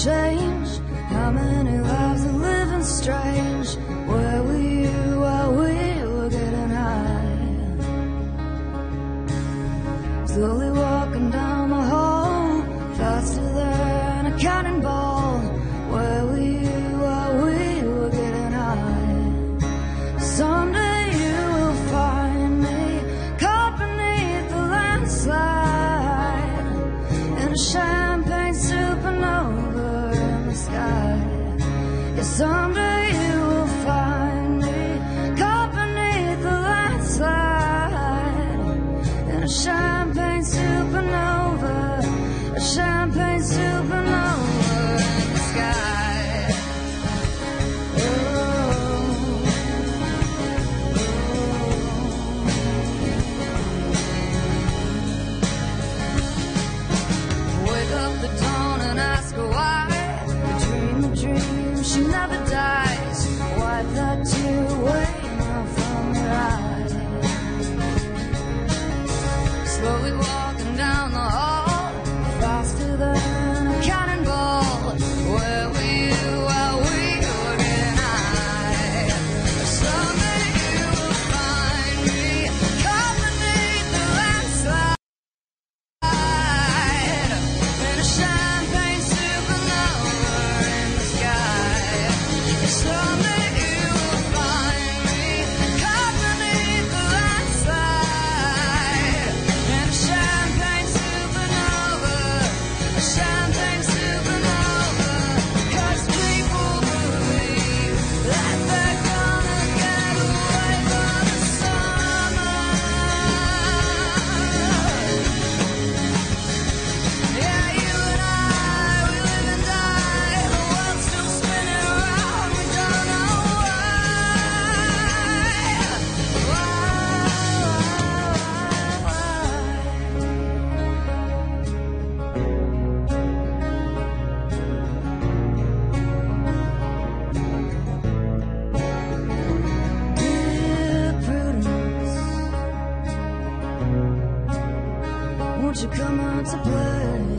change? How many lives are living strange? Where were you while we were getting high? Slowly walking down the hall, faster than a cannonball. Where were you while we were getting high? Someday you will find me caught beneath the landslide in a champagne supernova in the sky. Yeah, someday you will find me caught beneath the landslide in a champagne supernova, a champagne supernova in the sky. Wake up the dawn and ask her why. The dream, she never dies. Wipe that tear away now from your eyes. Slowly walking down the hall, faster than a cannonball. Where were you while we were getting high? Someday you will find me caught beneath the landslide in a champagne supernova in the sky. Someday you will find me caught beneath the landslide in a champagne supernova, a champagne supernova. 'Cause people believe that they're gonna get away for the summer. Yeah, you and I, we live and die. The world's still spinning around. We don't know Dear Prudence, won't you come out to play?